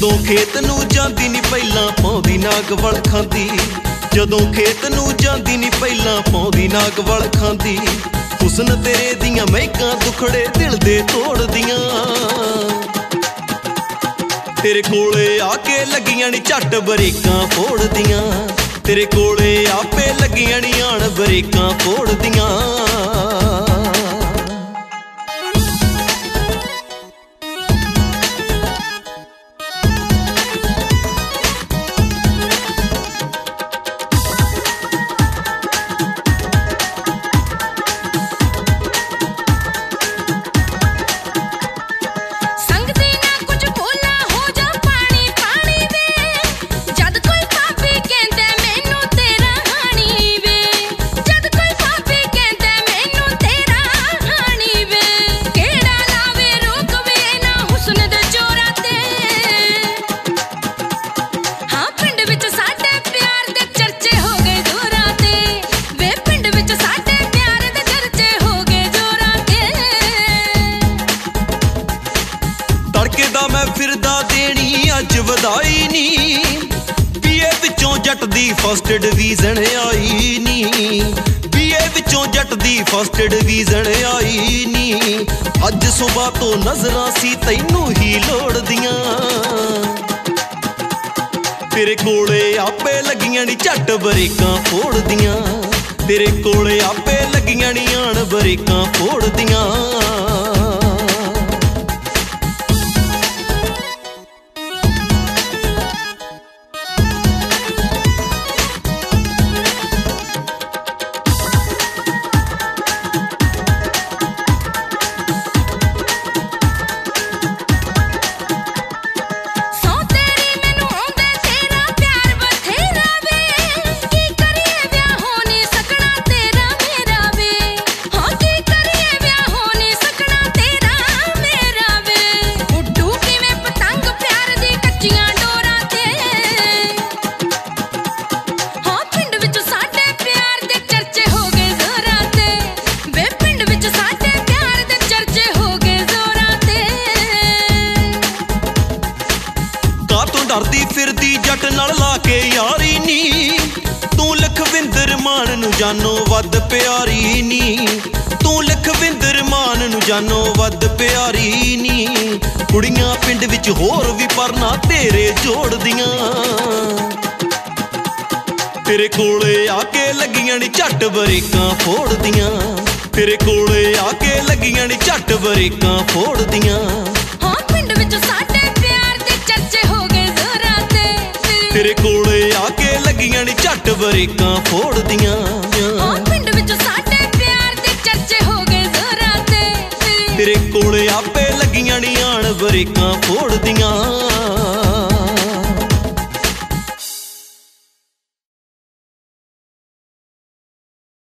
जदों खेत नूं जांदी नी पहलां पाउंदी नाग वल खांदी। जदों खेत नूं जांदी नी पहलां पाउंदी नाग वल खांदी। हुस्न तेरे दियां महकां दुखड़े दिल दे तोड़दियां। तेरे कोले आके लगियां नी झट बरीकां फोड़दियां। तेरे कोले आपे लगियां नी आण बरीकां फोड़दियां। मैं फिरदा देनी अज वधाई नी। बीए विचों जट दी फस्ट डिवीजन आई नी। बीए विचों जट दी फस्ट डिवीजन आई नी। अज सुबह तो नजरां सी तैनू ही लोड़दियां। तेरे कोले आपे लगियां नी झट बरीकां फोड़दियां। तेरे कोले आपे लगियां नी आण बरीकां फोड़दियां। डरदी फिरदी जट नाल लाके यारी नी। तू लखविंदर मान नू जानो वध प्यारी नी। तू लखविंदर मान नू जानो वध प्यारी नी। कुड़ियां पिंड विच होर भी परना तेरे जोड़दियां। तेरे कोले आके लगियां नी झट बरीकां फोड़दियां। तेरे कोले आके लगियां नी झट बरीकां फोड़दियां। तेरे कोले आके लगियां नी झट बरीकां फोड़दियां। पिंड विच साडे प्यार दे चर्चे हो गए जोरां ते। तेरे कोले आपे लगियां नी आण बरीकां फोड़दियां।